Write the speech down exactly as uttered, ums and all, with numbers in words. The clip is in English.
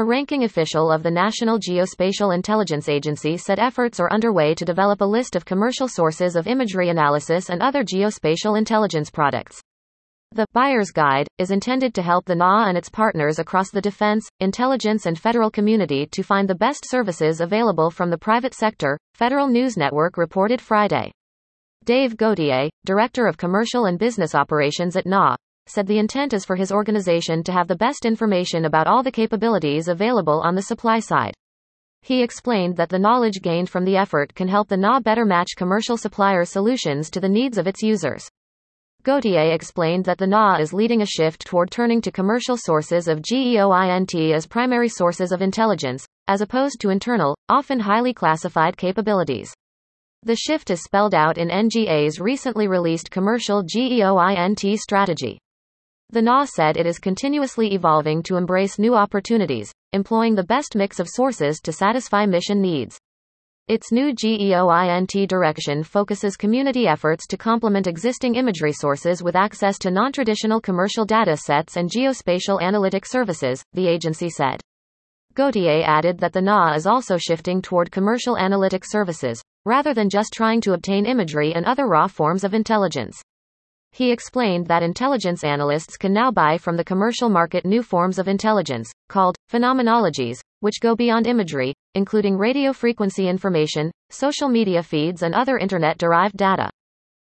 A ranking official of the National Geospatial Intelligence Agency said efforts are underway to develop a list of commercial sources of imagery analysis and other geospatial intelligence products. The Buyer's Guide is intended to help the N A and its partners across the defense, intelligence and federal community to find the best services available from the private sector, Federal News Network reported Friday. Dave Gauthier, Director of Commercial and Business Operations at N A, said the intent is for his organization to have the best information about all the capabilities available on the supply side. He explained that the knowledge gained from the effort can help the N A better match commercial supplier solutions to the needs of its users. Gauthier explained that the N A is leading a shift toward turning to commercial sources of GEOINT as primary sources of intelligence, as opposed to internal, often highly classified capabilities. The shift is spelled out in N G A's recently released commercial GEOINT strategy. The N A said it is continuously evolving to embrace new opportunities, employing the best mix of sources to satisfy mission needs. Its new GEOINT direction focuses community efforts to complement existing imagery sources with access to non-traditional commercial data sets and geospatial analytic services, the agency said. Gauthier added that the N A is also shifting toward commercial analytic services, rather than just trying to obtain imagery and other raw forms of intelligence. He explained that intelligence analysts can now buy from the commercial market new forms of intelligence, called phenomenologies, which go beyond imagery, including radio frequency information, social media feeds and other internet-derived data.